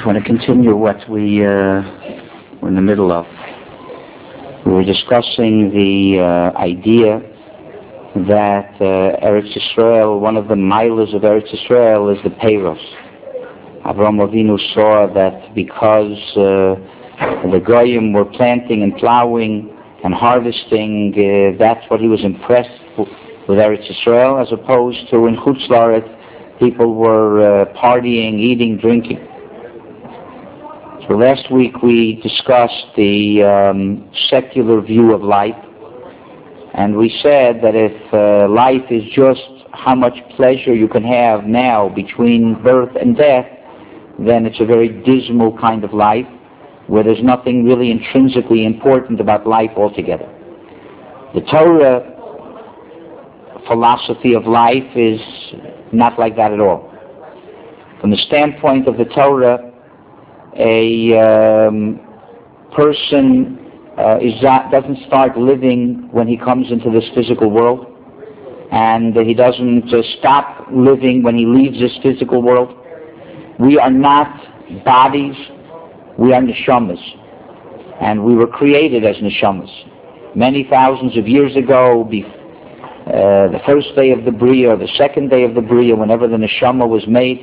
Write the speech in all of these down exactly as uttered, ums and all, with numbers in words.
want to continue what we uh, were in the middle of. We were discussing the uh, idea that uh, Eretz Yisrael, one of the milas of Eretz Yisrael is the Peiros. Avraham Avinu saw that because uh, the Goyim were planting and plowing and harvesting, uh, that's what he was impressed with Eretz Yisrael, as opposed to in Chutz La'aretz, people were uh, partying, eating, drinking. So last week we discussed the um, secular view of life, and we said that if uh, life is just how much pleasure you can have now between birth and death, then it's a very dismal kind of life where there's nothing really intrinsically important about life altogether. The Torah philosophy of life is not like that at all. From the standpoint of the Torah, a um, person uh, is not, doesn't start living when he comes into this physical world, and he doesn't uh, stop living when he leaves this physical world. We are not bodies, we are neshamas, and we were created as neshamas. Many thousands of years ago, before Uh, the first day of the Bria, or the second day of the Bria, whenever the Neshama was made.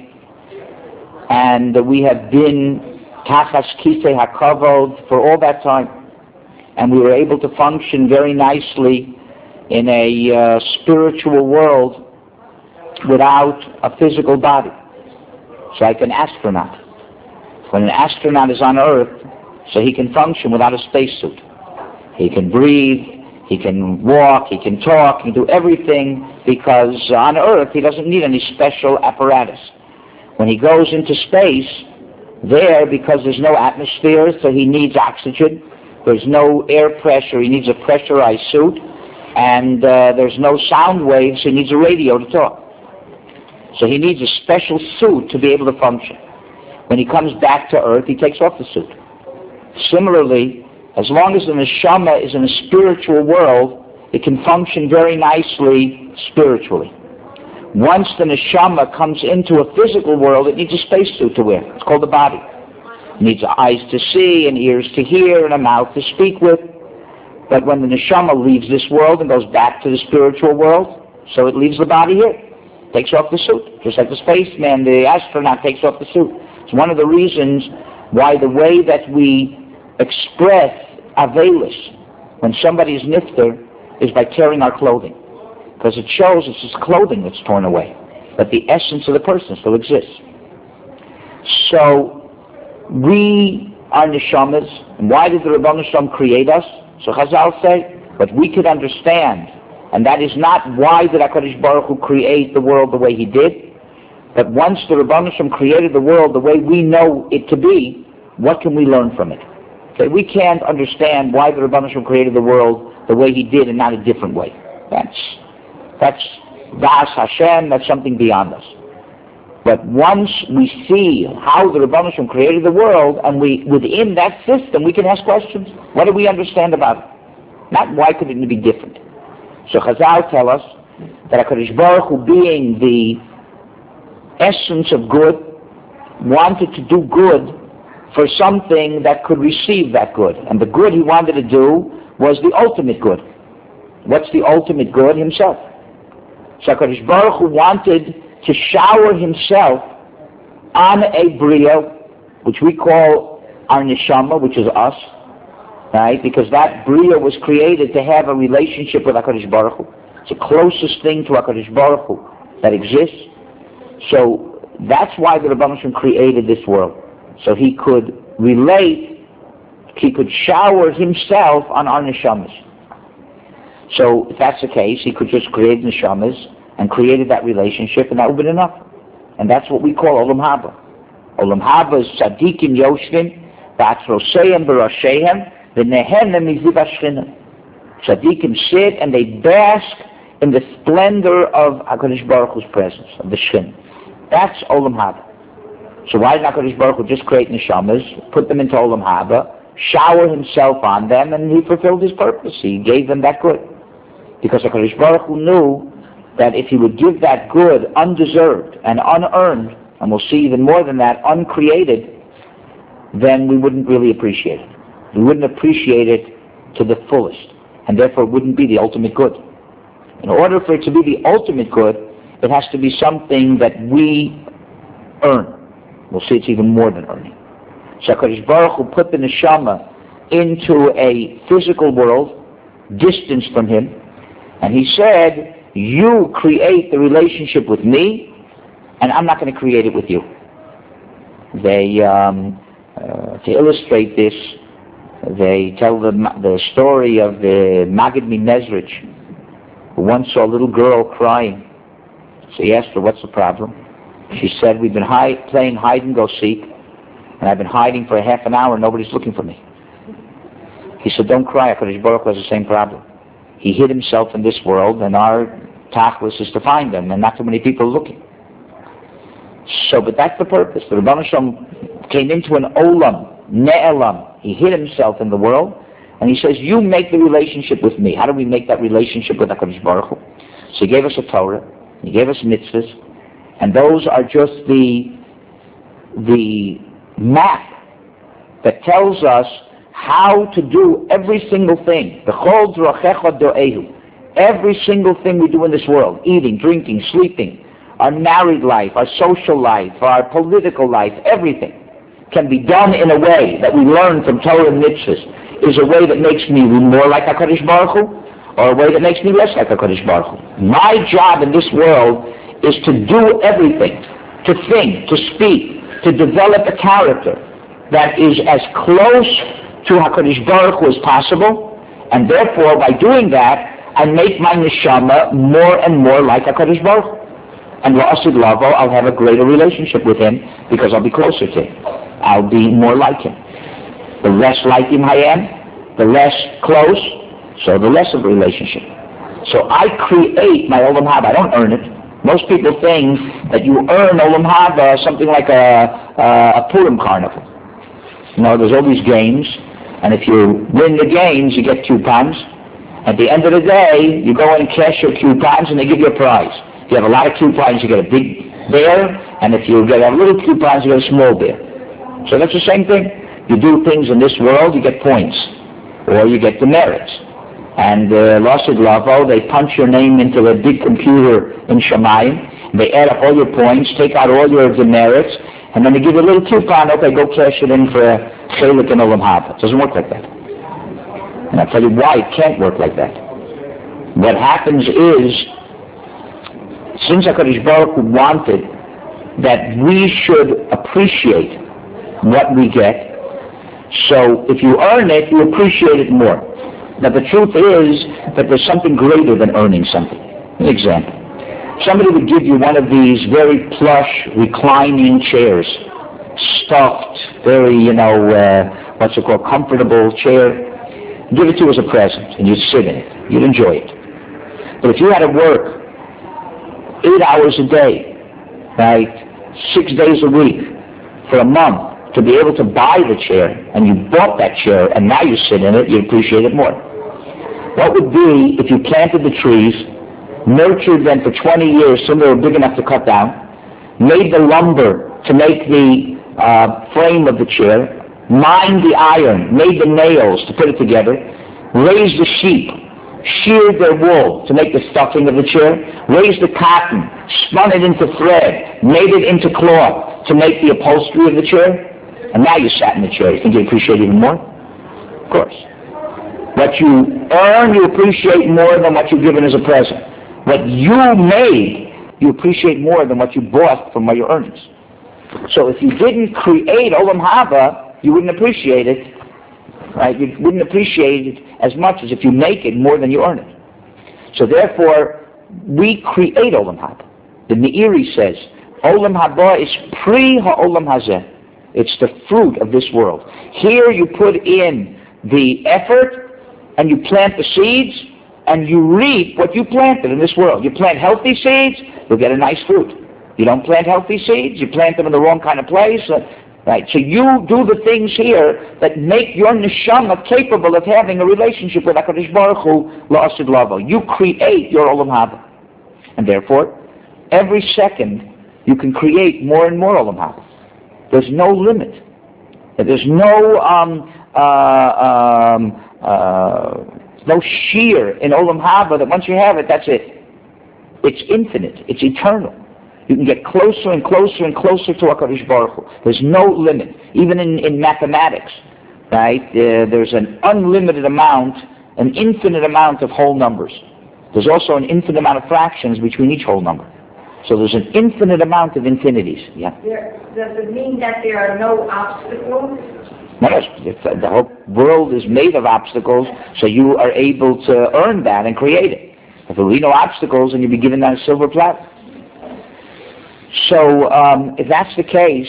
And uh, we have been Tachas Kisei HaKavod for all that time. And we were able to function very nicely in a uh, spiritual world without a physical body. It's like an astronaut. When an astronaut is on Earth, so he can function without a spacesuit. He can breathe, he can walk, he can talk, he can do everything, because on Earth he doesn't need any special apparatus. When he goes into space, there, because there's no atmosphere, so he needs oxygen, there's no air pressure, he needs a pressurized suit, and uh, there's no sound waves, so he needs a radio to talk. So he needs a special suit to be able to function. When he comes back to Earth, he takes off the suit. Similarly, as long as the neshama is in a spiritual world, it can function very nicely spiritually. Once the neshama comes into a physical world, it needs a spacesuit to wear. It's called the body. It needs eyes to see and ears to hear and a mouth to speak with. But when the neshama leaves this world and goes back to the spiritual world, so it leaves the body here. Takes off the suit. Just like the spaceman, the astronaut takes off the suit. It's one of the reasons why the way that we express avelis when somebody is nifter is by tearing our clothing, because it shows it's just clothing that's torn away, but the essence of the person still exists. So we are neshamas, and why did the Rebbeinu Shalom create us? So Chazal say, but we could understand, and that is not why did HaKadosh Baruch Hu create the world the way he did, but once the Rebbeinu Shalom created the world the way we know it to be, what can we learn from it? Okay, we can't understand why the Rebbeinu Shalom created the world the way he did and not a different way. That's that's Das Hashem, that's something beyond us. But once we see how the Rebbeinu Shalom created the world, and we within that system we can ask questions. What do we understand about it? Not why could it be different. So Chazal tell us that HaKadosh Baruch Hu, being the essence of good, wanted to do good for something that could receive that good. And the good he wanted to do was the ultimate good. What's the ultimate good? Himself. So HaKadosh Baruch Hu wanted to shower himself on a Bria, which we call our Neshama, which is us, right? Because that Bria was created to have a relationship with HaKadosh Baruch Hu. It's the closest thing to HaKadosh Baruch Hu that exists. So that's why the Rebbeinu Shalom created this world. So he could relate, he could shower himself on our neshamas. So if that's the case, he could just create neshamas and created that relationship, and that would have been enough. And that's what we call Olam Haba. Olam Haba is tzadikim yoshvim, ba'atzroseim b'roshehem, v'nehem miziv hashchina. Tzadikim sit and they bask in the splendor of HaKadosh Baruch Hu's presence, of the Shechina. That's Olam Haba. So why did HaKadosh Baruch Hu just create neshamas, put them into Olam Haba, shower himself on them, and he fulfilled his purpose. He gave them that good. Because HaKadosh Baruch Hu knew that if he would give that good undeserved and unearned, and we'll see even more than that, uncreated, then we wouldn't really appreciate it. We wouldn't appreciate it to the fullest, and therefore it wouldn't be the ultimate good. In order for it to be the ultimate good, it has to be something that we earn. We'll see it's even more than earning. So HaKadosh Baruch Hu put the neshama into a physical world, distanced from him, and he said, you create the relationship with me, and I'm not going to create it with you. They, um, uh, to illustrate this, they tell the, the story of the Maggid Mimezrich, who once saw a little girl crying. So he asked her, what's the problem? She said, we've been hide, playing hide and go seek, and I've been hiding for a half an hour and nobody's looking for me. He said, don't cry, HaKadosh Baruch Hu has the same problem. He hid himself in this world, and our tachlis is to find him, and not too many people are looking. So, but that's the purpose. The Rebbeinu Shalom came into an olam, ne'elam. He hid himself in the world, and he says, you make the relationship with me. How do we make that relationship with HaKadosh Baruch Hu? So he gave us a Torah, he gave us mitzvahs, and those are just the, the map that tells us how to do every single thing. Every single thing we do in this world, eating, drinking, sleeping, our married life, our social life, our political life, everything can be done in a way that we learn from Torah and mitzvahs, is a way that makes me more like HaKadosh Baruch Hu, or a way that makes me less like HaKadosh Baruch Hu. My job in this world is to do everything, to think, to speak, to develop a character that is as close to HaKadosh Baruch Hu as possible, and therefore by doing that, I make my neshama more and more like HaKadosh Baruch Hu. And La'asid Lavo, I'll have a greater relationship with him because I'll be closer to him. I'll be more like him. The less like him I am, the less close, so the less of a relationship. So I create my Olam Haba. I don't earn it. Most people think that you earn Olam Haba something like a, a, a Purim carnival. You know, there's all these games, and if you win the games, you get coupons. At the end of the day, you go and cash your coupons, and they give you a prize. If you have a lot of coupons, you get a big bear, and if you get a little coupons, you get a small bear. So that's the same thing. You do things in this world, you get points, or you get demerits. And uh, La'asid Lavo, they punch your name into a big computer in Shamayim, they add up all your points, take out all your demerits, and then they give you a little coupon, okay, go cash it in for a chelik and Olam Haba. It doesn't work like that. And I'll tell you why it can't work like that. What happens is, since HaKadosh Baruch Hu wanted that we should appreciate what we get, so if you earn it, you appreciate it more. Now the truth is that there's something greater than earning something. An example. Somebody would give you one of these very plush, reclining chairs, stuffed, very, you know, uh, what's it called, comfortable chair. Give it to you as a present, and you'd sit in it. You'd enjoy it. But if you had to work eight hours a day, right, six days a week, for a month, to be able to buy the chair, and you bought that chair, and now you sit in it, you appreciate it more. What would be if you planted the trees, nurtured them for twenty years till they were big enough to cut down, made the lumber to make the uh, frame of the chair, mined the iron, made the nails to put it together, raised the sheep, sheared their wool to make the stuffing of the chair, raised the cotton, spun it into thread, made it into cloth to make the upholstery of the chair, and now you sat in the chair. You think you appreciate it even more? Of course. What you earn, you appreciate more than what you're given as a present. What you made, you appreciate more than what you bought from your earnings. So if you didn't create Olam Haba, you wouldn't appreciate it, right? You wouldn't appreciate it as much as if you make it more than you earn it. So therefore, we create Olam Haba. The Meiri says, Olam Haba is pri ha'olam hazeh. It's the fruit of this world. Here you put in the effort, and you plant the seeds, and you reap what you planted in this world. You plant healthy seeds, you'll get a nice fruit. You don't plant healthy seeds, you plant them in the wrong kind of place. Right? So you do the things here that make your neshama capable of having a relationship with HaKadosh Baruch Hu, La'asid Lavo. You create your Olam Haba. And therefore, every second, you can create more and more Olam Haba. There's no limit. There's no um, uh, um, uh, no sheer in Olam Haba that once you have it, that's it. It's infinite. It's eternal. You can get closer and closer and closer to HaKadosh Baruch Hu. There's no limit. Even in, in mathematics, right? Uh, there's an unlimited amount, an infinite amount of whole numbers. There's also an infinite amount of fractions between each whole number. So there's an infinite amount of infinities. Yeah. There, does it mean that there are no obstacles? No, it's, the whole world is made of obstacles, so you are able to earn that and create it. If there were no obstacles, then you'd be given that a silver platter. So um, if that's the case,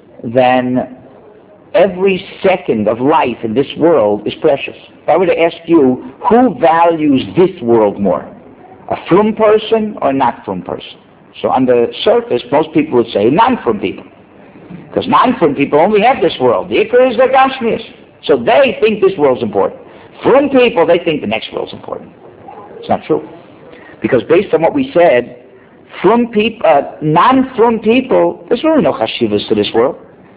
then every second of life in this world is precious. If I were to ask you, who values this world more? A frum person or a not frum person? So on the surface, most people would say non-frum people. Because non-frum people only have this world. The ikar is their gashmias. So they think this world's important. Frum people, they think the next world's important. It's not true. Because based on what we said, frum people, uh, non-frum people, there's really no chashivas to this world.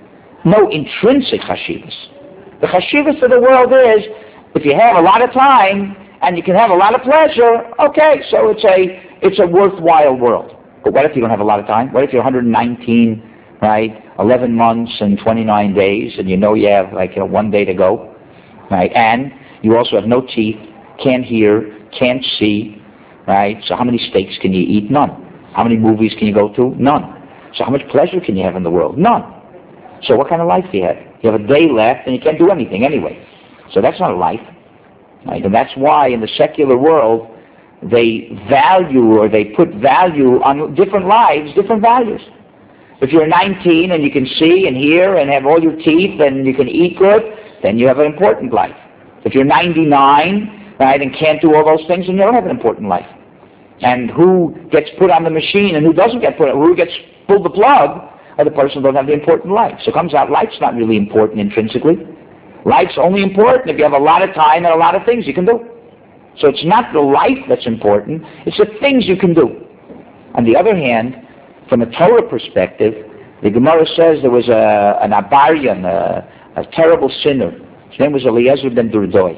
No intrinsic chashivas. The chashivas of the world is, if you have a lot of time and you can have a lot of pleasure, okay, so it's a it's a worthwhile world. But what if you don't have a lot of time? What if you're one hundred nineteen, right, eleven months and twenty-nine days, and you know you have like you know, one day to go, right, and you also have no teeth, can't hear, can't see, right? So how many steaks can you eat? None. How many movies can you go to? None. So how much pleasure can you have in the world? None. So what kind of life do you have? You have a day left and you can't do anything anyway. So that's not a life. Right? And that's why in the secular world, they value or they put value on different lives, different values. If you're nineteen and you can see and hear and have all your teeth and you can eat good, then you have an important life. If you're ninety-nine, right, and can't do all those things, then you don't have an important life. And who gets put on the machine and who doesn't get put on, who gets pulled the plug, are the person who don't have the important life. So it comes out life's not really important intrinsically. Life's only important if you have a lot of time and a lot of things you can do. So it's not the life that's important, it's the things you can do. On the other hand, from a Torah perspective, the Gemara says there was a, an Abarian, a, a terrible sinner. His name was Eliezer ben Durdoi.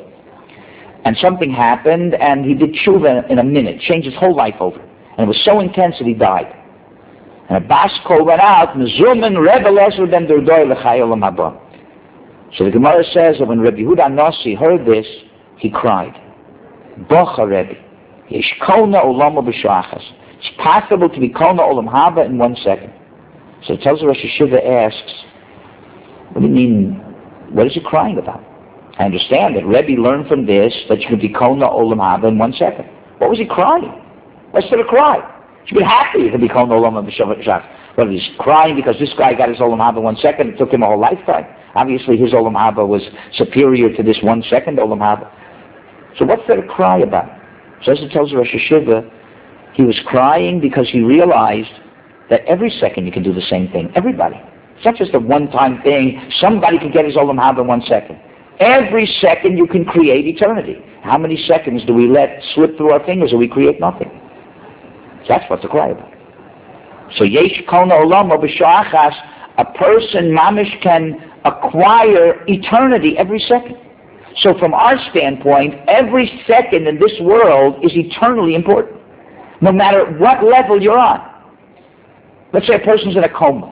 And something happened, and he did tshuva in a minute, changed his whole life over. And it was so intense that he died. And a bas kol went out, Mezumen Rebbe Eliezer ben Durdoi l'chai olam haba. So the Gemara says that when Rebbe Yehuda Nossi heard this, he cried. Bocha Rebbe, yesh kolna olamo b'shachas. It's possible to be kolna olam haba in one second. So it tells the Rosh Hashiva asks, what do you mean, what is he crying about? I understand that Rebbe learned from this that you can be kolna olam haba in one second. What was he crying? What's there to cry? You should be happy you can be kolna olam haba b'shachas. But he's crying because this guy got his olam haba in one second. It took him a whole lifetime. Obviously his olam haba was superior to this one second olam haba. So what's there to cry about? So as it tells Rosh Hashiva, he was crying because he realized that every second you can do the same thing. Everybody. It's not just a one-time thing. Somebody can get his olam haba in one second. Every second you can create eternity. How many seconds do we let slip through our fingers and we create nothing? That's what to cry about. So yesh kolna olamo b'shachas, a person, mamish, can acquire eternity every second. So from our standpoint, every second in this world is eternally important, no matter what level you're on. Let's say a person's in a coma.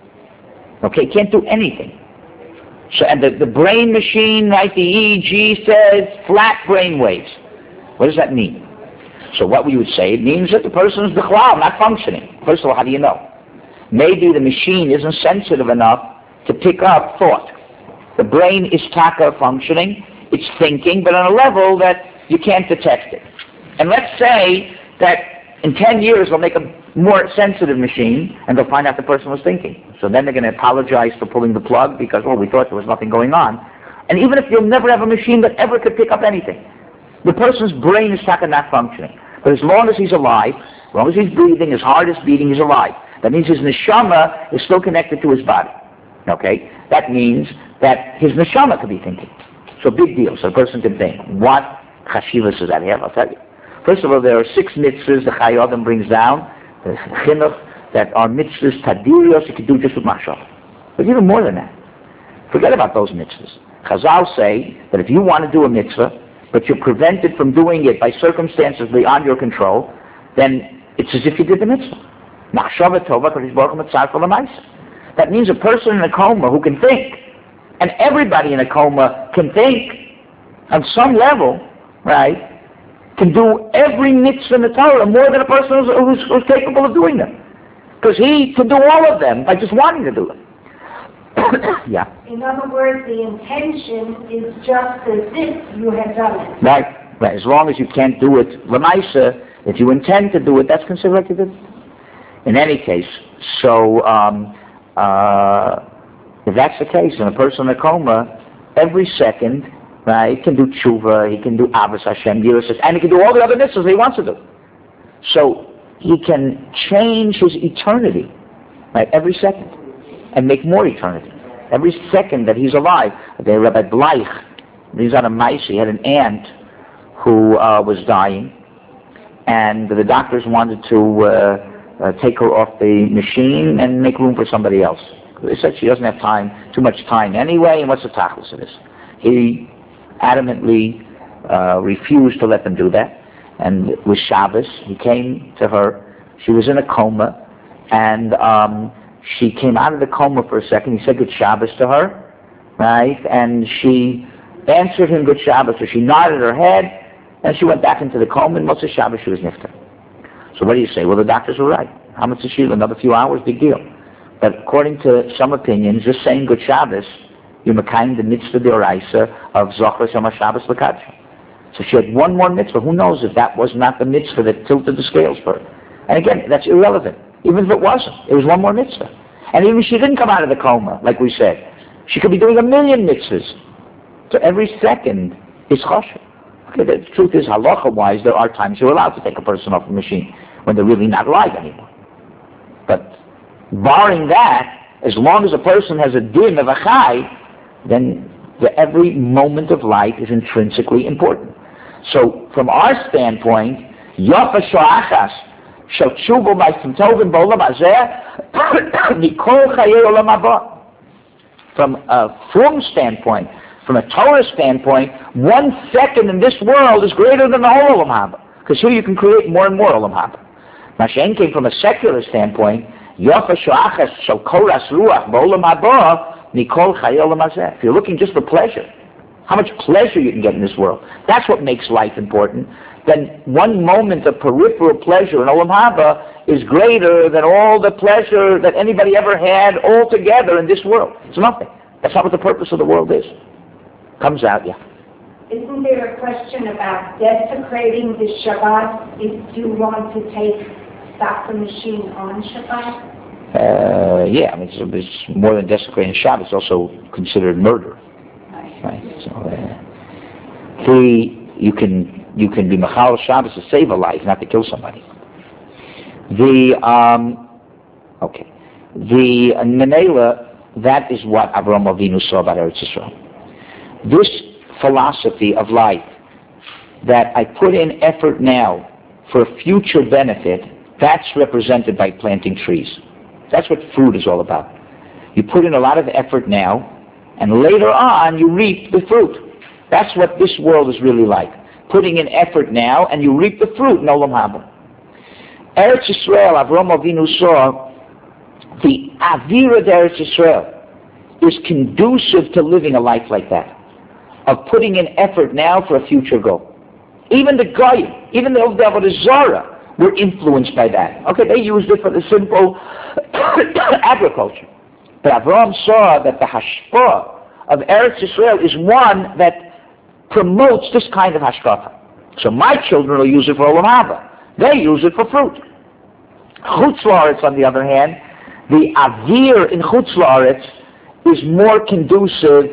Okay, can't do anything. So, and the, the brain machine, right, the E E G says flat brain waves. What does that mean? So what we would say, it means that the person is bichlal, not functioning. First of all, how do you know? Maybe the machine isn't sensitive enough to pick up thought. The brain is taka functioning, it's thinking, but on a level that you can't detect it. And let's say that in ten years they'll make a more sensitive machine and they'll find out the person was thinking. So then they're going to apologize for pulling the plug because, well, we thought there was nothing going on. And even if you'll never have a machine that ever could pick up anything, the person's brain is taka not functioning. But as long as he's alive, as long as he's breathing, his heart is beating, he's alive. That means his neshama is still connected to his body. Okay? That means that his neshama could be thinking. So big deal. So a person can think. What chashivas does that have? I'll tell you. First of all, there are six mitzvahs the Chai Adam brings down, the chinuch, that are mitzvahs tadirios you can do just with mashal. But even more than that. Forget about those mitzvahs. Chazal say that if you want to do a mitzvah, but you're prevented from doing it by circumstances beyond your control, then it's as if you did the mitzvah. That means a person in a coma who can think, and everybody in a coma can think on some level, right, can do every mitzvah in the Torah more than a person who's, who's, who's capable of doing them. Because he can do all of them by just wanting to do them. Yeah. In other words, the intention is just as if you had done it. Right, right. As long as you can't do it, Lamaisa, if you intend to do it, that's considered like you did. In any case, so um, uh, if that's the case, and a person in a coma, every second, right, he can do tshuva, he can do avos Hashem, and he can do all the other mitzvahs he wants to do. So he can change his eternity, right, every second, and make more eternity. Every second that he's alive. The Rabbi Bleich, he's on a mice, he had an aunt who uh, was dying, and the doctors wanted to uh, uh, take her off the machine and make room for somebody else. They said she doesn't have time, too much time anyway, and what's the tachlis of this? He adamantly uh, refused to let them do that, and it was Shabbos. He came to her, she was in a coma, and um, she came out of the coma for a second. He said good Shabbos to her, right? And she answered him good Shabbos. So she nodded her head, and she went back into the coma, and Motzei Shabbos she was nifter. So what do you say? Well, the doctors were right. How much is she? Another few hours, big deal. But according to some opinions, just saying good Shabbos, you're mekayim the mitzvah d'oraisa of Zochar Shema Shabbos L'Kadshah. So she had one more mitzvah. Who knows if that was not the mitzvah that tilted the scales for her? And again, that's irrelevant. Even if it wasn't, it was one more mitzvah. And even if she didn't come out of the coma, like we said, she could be doing a million mitzvahs. So every second is choshev. Okay, the truth is, halacha-wise, there are times you're allowed to take a person off the machine when they're really not alive anymore. But barring that, as long as a person has a din of a chai, then the, every moment of life is intrinsically important. So from our standpoint, yafa shoachas, from a form standpoint, from a Torah standpoint, one second in this world is greater than the whole Olam Haba, because here you can create more and more Olam Haba. Mashen came from a secular standpoint. If you're looking just for pleasure, how much pleasure you can get in this world, that's what makes life important. Then one moment of peripheral pleasure in Olam Haba is greater than all the pleasure that anybody ever had altogether in this world. It's nothing. That's not what the purpose of the world is. Comes out, yeah. Isn't there a question about desecrating the Shabbat if you want to take stop the machine on Shabbat? Uh, yeah, I mean, it's, it's more than desecrating Shabbat. It's also considered murder. Right. Right. So, uh, the you can. You can be Machal Shabbos to save a life, not to kill somebody. The, um, okay. The uh, Menela, that is what Avraham Avinu saw about Eretz Yisrael. This philosophy of life, that I put in effort now for future benefit, that's represented by planting trees. That's what fruit is all about. You put in a lot of effort now, and later on you reap the fruit. That's what this world is really like. Putting in effort now, and you reap the fruit in Olam Haba. Eretz Yisrael, Avraham Avinu saw, the Avira of Eretz Yisrael is conducive to living a life like that, of putting in effort now for a future goal. Even the Goyim, even the Avodah Zarah, were influenced by that. Okay, they used it for the simple agriculture. But Avraham saw that the hashpah of Eretz Yisrael is one that promotes this kind of hashkafa. So my children will use it for Olam Haba. They use it for fruit. Chutz La'aretz, on the other hand, the avir in Chutz La'aretz is more conducive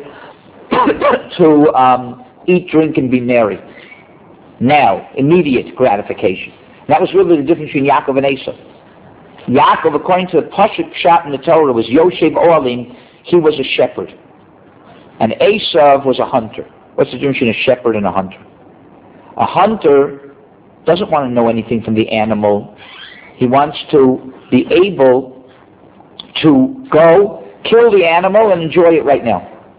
to um, eat, drink, and be merry. Now, immediate gratification. That was really the difference between Yaakov and Esav. Yaakov, according to the Pasuk Pshat in the Torah, was Yoshev Ohalim. He was a shepherd. And Esav was a hunter. What's the difference between a shepherd and a hunter? A hunter doesn't want to know anything from the animal. He wants to be able to go, kill the animal, and enjoy it right now.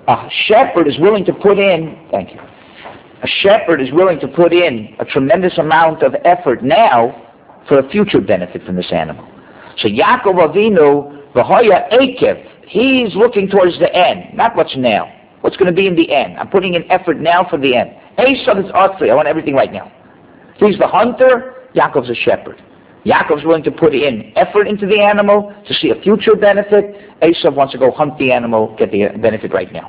a shepherd is willing to put in, thank you, a shepherd is willing to put in a tremendous amount of effort now for a future benefit from this animal. So Yaakov Avinu, v'hoya ekev, he's looking towards the end, not what's now. What's going to be in the end. I'm putting in effort now for the end. Esav is Atzri, I want everything right now. He's the hunter, Yaakov's a shepherd. Yaakov's willing to put in effort into the animal to see a future benefit. Esav wants to go hunt the animal, get the benefit right now.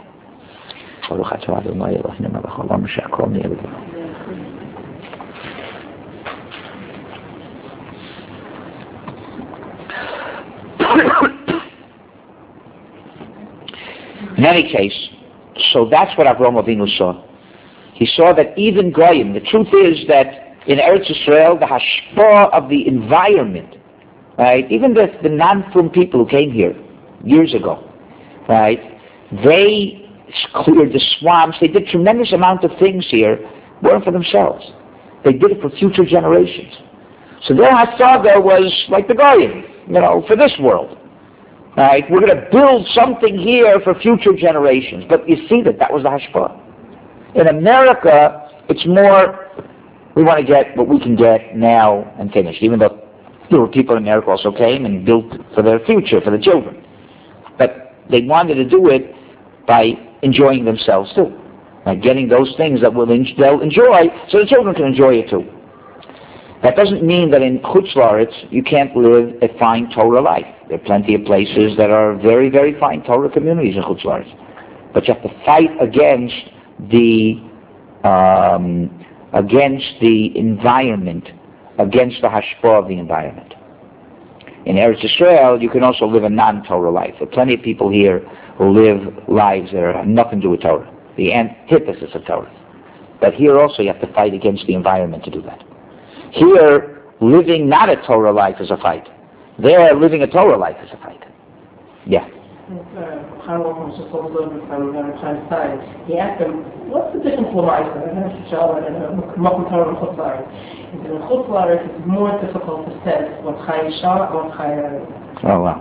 In any case, so that's what Avraham Avinu saw. He saw that even Goyim, the truth is that in Eretz Yisrael, the hashpah of the environment, right, even the, the non-frum people who came here years ago, right, they cleared the swamps, they did tremendous amount of things here, weren't for themselves. They did it for future generations. So their hasaga was like the Goyim, you know, for this world. Right, we're going to build something here for future generations. But you see that that was the hashpah. In America, it's more, we want to get what we can get now and finish. Even though there were people in America also came and built for their future, for the children. But they wanted to do it by enjoying themselves too. By getting those things that will they'll enjoy so the children can enjoy it too. That doesn't mean that in Chutz La'aretz you can't live a fine Torah life. There are plenty of places that are very, very fine Torah communities in Chutz La'aretz. But you have to fight against the um, against the environment, against the hashpah of the environment. In Eretz Yisrael, you can also live a non-Torah life. There are plenty of people here who live lives that have nothing to do with Torah. The antithesis of Torah. But here also you have to fight against the environment to do that. Here, living not a Torah life is a fight. There, living a Torah life is a fight. Yeah. Chaim Wolfman was just told a little bit from Chaim's side. He asked him, what's the difference for life and a Shabbat and a Makom Torah and Chutz La'aretz? He said, in Chutz La'aretz it's more difficult to sense what Chaim Shah and what Chaim... Oh, wow.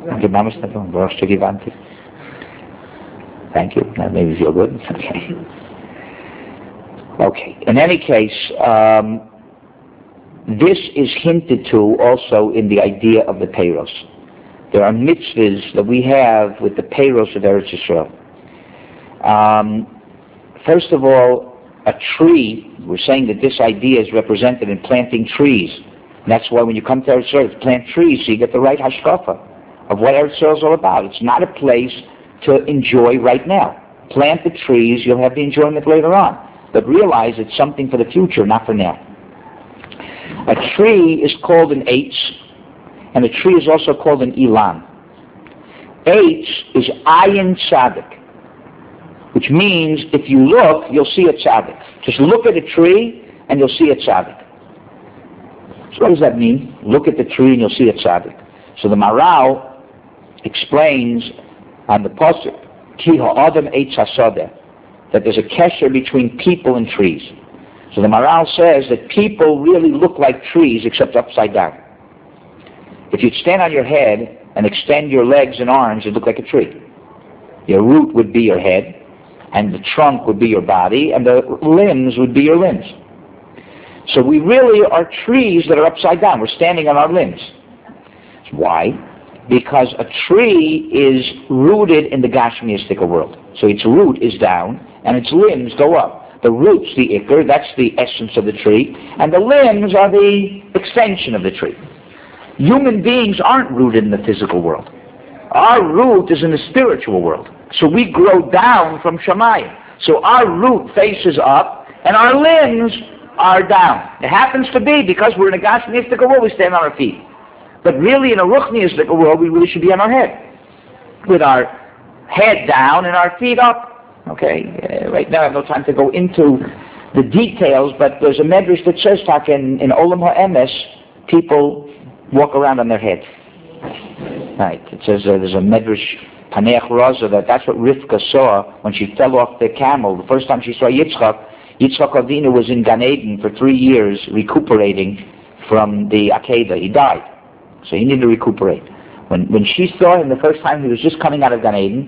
Thank you. That made me feel good. Okay. Okay. In any case, um, this is hinted to also in the idea of the Peiros. There are mitzvahs that we have with the Peiros of Eretz Yisrael. Um, first of all, a tree, we're saying that this idea is represented in planting trees. And that's why when you come to Eretz Yisrael, plant trees so you get the right hashkafa of what Eretz Yisrael is all about. It's not a place to enjoy right now. Plant the trees, you'll have the enjoyment later on. But realize it's something for the future, not for now. A tree is called an eitz, and a tree is also called an ilan. Eitz is ayin tzaddik, which means if you look, you'll see a tzaddik. Just look at a tree and you'll see a tzaddik. So what does that mean? Look at the tree and you'll see a tzaddik. So the Maral explains on the pasuk, Ki ha'adam eitz hasadeh, that there's a kesher between people and trees. So the Maral says that people really look like trees except upside down. If you'd stand on your head and extend your legs and arms, you'd look like a tree. Your root would be your head, and the trunk would be your body, and the limbs would be your limbs. So we really are trees that are upside down. We're standing on our limbs. Why? Because a tree is rooted in the Gashmiistic world. So its root is down, and its limbs go up. The root's the ikr, that's the essence of the tree, and the limbs are the extension of the tree. Human beings aren't rooted in the physical world. Our root is in the spiritual world. So we grow down from Shamayim. So our root faces up, and our limbs are down. It happens to be because we're in a Gashmiistic world, we stand on our feet. But really in a Ruchniistic world, we really should be on our head. With our head down and our feet up. Okay, uh, right now I have no time to go into the details, but there's a medrash that says, tak, in, in Olam HaEmes, people walk around on their head. Right, it says uh, there's a medrash, Paneach Raza, that that's what Rivka saw when she fell off the camel. The first time she saw Yitzchak, Yitzchak Avinu was in Gan Eden for three years recuperating from the Akedah. He died, so he needed to recuperate. When, when she saw him the first time, he was just coming out of Gan Eden,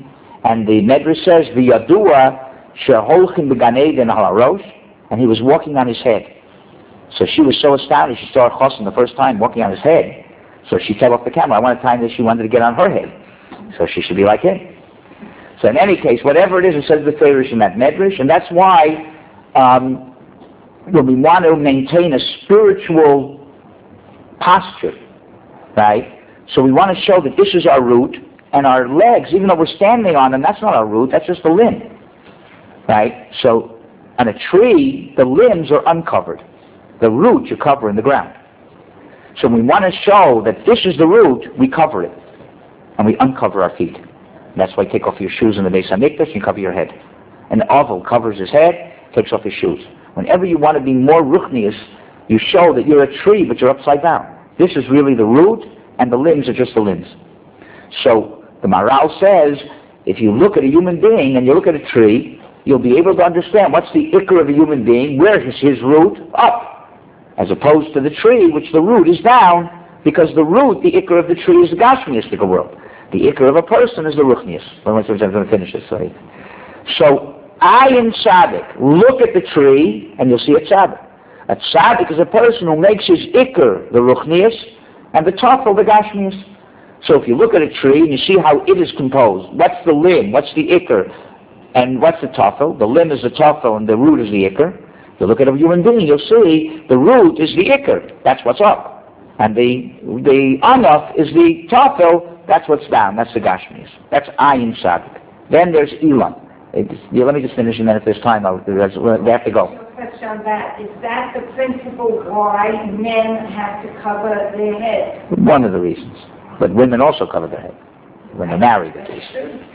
And the Medrash says, V'yadua sheholchim b'gan Eden al harosh, and he was walking on his head. So she was so astonished, she saw Chosin the first time walking on his head. So she fell off the camel. I wanted time that she wanted to get on her head. So she should be like him. So in any case, whatever it is, it says the Farish in that Medrash, and that's why um, when we want to maintain a spiritual posture, right? So we want to show that this is our root, and our legs, even though we're standing on them, that's not our root, that's just the limb, right? So on a tree, the limbs are uncovered. The root you cover in the ground. So we want to show that this is the root, we cover it, and we uncover our feet. That's why you take off your shoes in the Beis HaMikdash, you cover your head. And the Oval covers his head, takes off his shoes. Whenever you want to be more ruchnius, you show that you're a tree, but you're upside down. This is really the root, and the limbs are just the limbs. So the Maharal says, if you look at a human being and you look at a tree, you'll be able to understand what's the ikr of a human being, where is his root? Up. As opposed to the tree, which the root is down, because the root, the ikr of the tree, is the gashmiistic world. The ikr of a person is the ruchnius. I'm going to finish this. Sorry. So, ayin tzaddik, look at the tree, and you'll see a tzaddik. A tzaddik is a person who makes his ikr the ruchnius, and the tafel the gashmius. So if you look at a tree and you see how it is composed, what's the limb, what's the ikr, and what's the tafel? The limb is the tafel, and the root is the ikr. If you look at a human being, you'll see the root is the ikr. That's what's up. And the the anaf is the tafel. That's what's down. That's the gashmius. That's ayin tzaddik. Then there's Elon. It's, yeah, let me just finish, and then if there's time, I'll, we have to go. Question on that. Is that the principle why men have to cover their head? One of the reasons. But women also cover their head when they're married, at least.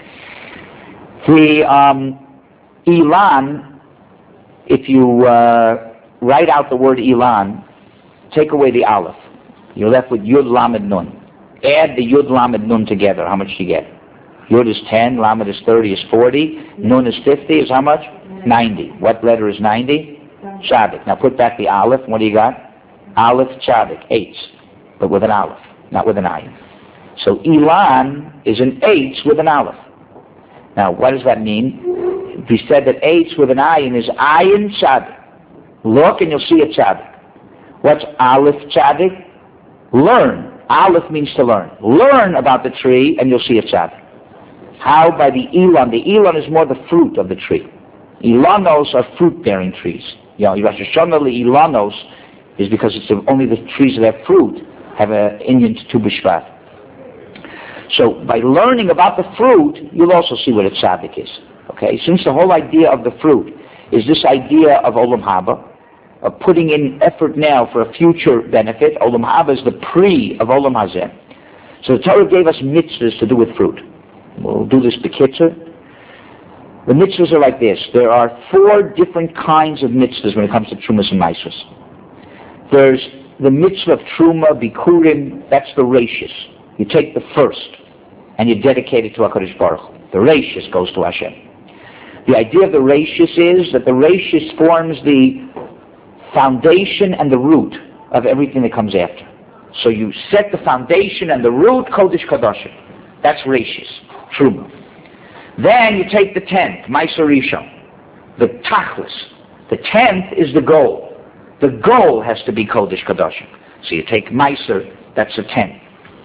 The um, Elon, if you uh, write out the word Elon, take away the aleph. You're left with Yud Lamed Nun. Add the Yud Lamed Nun together. How much do you get? Yud is ten, Lamed is thirty, is forty. Nun is fifty, is how much? ninety. What letter is ninety? Tzadik. Now put back the aleph. What do you got? Aleph Tzadik, eight, but with an aleph, not with an ayin. So Elon is an eight with an aleph. Now what does that mean? We said that eight with an ayin is ayin Tzadik. Look and you'll see a Tzadik. What's aleph Tzadik? Learn. Aleph means to learn. Learn about the tree and you'll see a tzaddik. How? By the Elon. The Elon is more the fruit of the tree. Elonos are fruit-bearing trees. You know, Rosh Hashanah Elonos is because it's only the trees that have fruit have an Indian to Tu B'Shvat. So by learning about the fruit, you'll also see what a tzaddik is. Okay? Since the whole idea of the fruit is this idea of Olam Haba, of putting in effort now for a future benefit. Olam Haba is the pre of Olam Hazeh. So the Torah gave us mitzvahs to do with fruit. We'll do this b'kitzur. The mitzvahs are like this. There are four different kinds of mitzvahs when it comes to Trumas and Maasros. There's the mitzvah of Truma, Bikurim, that's the Reishis. You take the first and you dedicate it to HaKadosh Baruch Hu. The Reishis goes to Hashem. The idea of the Reishis is that the Reishis forms the foundation and the root of everything that comes after. So you set the foundation and the root, Kodesh Kadoshim. That's Reishis, Truma. Then you take the tenth, Ma'aser Rishon, the Tachlis. The tenth is the goal. The goal has to be Kodesh Kadoshim. So you take Ma'aser, that's a tenth.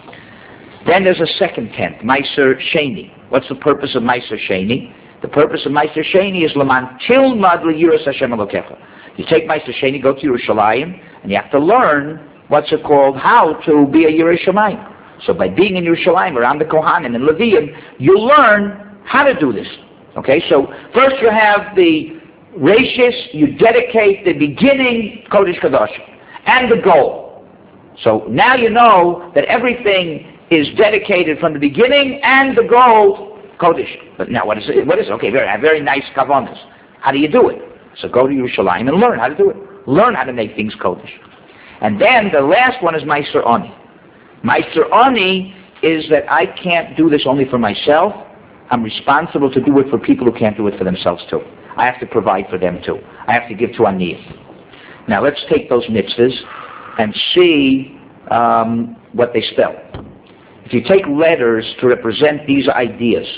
Then there's a second tenth, Ma'aser Sheni. What's the purpose of Ma'aser Sheni? The purpose of Ma'aser Sheni is Laman Tilmad L'Yiras Hashem Elokecha. You take Ma'aser Sheni, go to Yerushalayim, and you have to learn what's it called, how to be a Yerushalayim. So by being in Yerushalayim, around the Kohanim and Leviim, you learn how to do this. Okay, so first you have the Reishis, you dedicate the beginning, Kodesh Kadoshim, and the goal. So now you know that everything is dedicated from the beginning and the goal, Kodesh. But now what is it? What is it? Okay, very, very nice kavanas. How do you do it? So go to Yerushalayim and learn how to do it. Learn how to make things Kodesh. And then the last one is Ma'aser Ani. Ma'aser Ani is that I can't do this only for myself. I'm responsible to do it for people who can't do it for themselves too. I have to provide for them too. I have to give to Aniyah. Now let's take those mitzvahs and see um, what they spell. If you take letters to represent these ideas,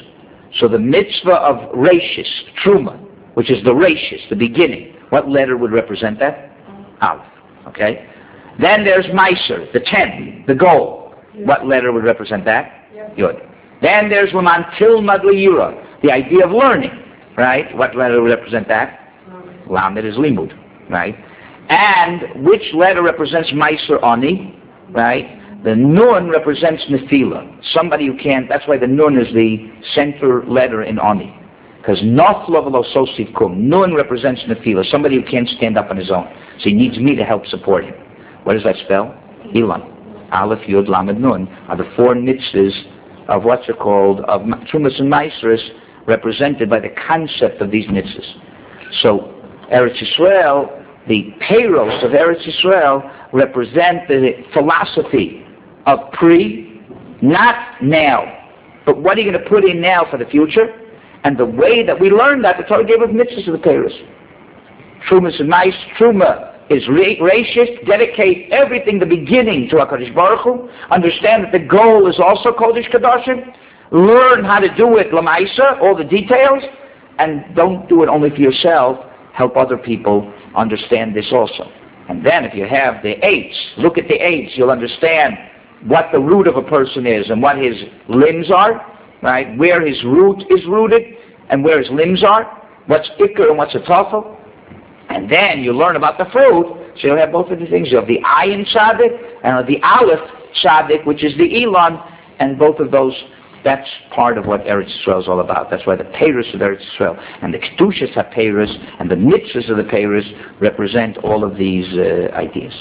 So the mitzvah of Rashis, Truma, which is the Rashis, the beginning, what letter would represent that? Aleph. Okay? Then there's Meiser, the tenth, the goal. What letter would represent that? Yud. Then there's Laman Tilmad Liyura, the idea of learning. Right? What letter would represent that? Lamed is Limud. Right? And which letter represents Meiser Ani? Right? The Nun represents Nefila. Somebody who can't, that's why the Nun is the center letter in Ani. Because Nafla v'lo sosif kum. Nun represents Nefila, somebody who can't stand up on his own. So he needs me to help support him. What does that spell? Ilan. Aleph, Yud, Lamed, Nun are the four mitzvahs of what's it called, of Trumas and Maasros, represented by the concept of these mitzvahs. So Eretz Yisrael, the payros of Eretz Yisrael, represent the philosophy of pre, not now, but what are you going to put in now for the future? And the way that we learn that, the Torah gave us mitzvahs of the payros. Truma is nice. Truma is rashis. Dedicate everything, the beginning, to HaKadosh Baruch Hu. Understand that the goal is also Kodesh Kadashim. Learn how to do it, Lamaisa, all the details, and don't do it only for yourself. Help other people understand this also. And then if you have the eights, look at the eights, you'll understand what the root of a person is and what his limbs are, right? Where his root is rooted and where his limbs are, what's ikr and what's a tafel. And then you learn about the fruit, so you'll have both of the things. You'll have the ayin tzaddik and the aleph tzaddik, which is the Elon, and both of those, that's part of what Eretz Yisrael is all about. That's why the Peiros of Eretz Yisrael and the Kedushas HaPeiros and the mitzvahs of the Peiros represent all of these uh, ideas.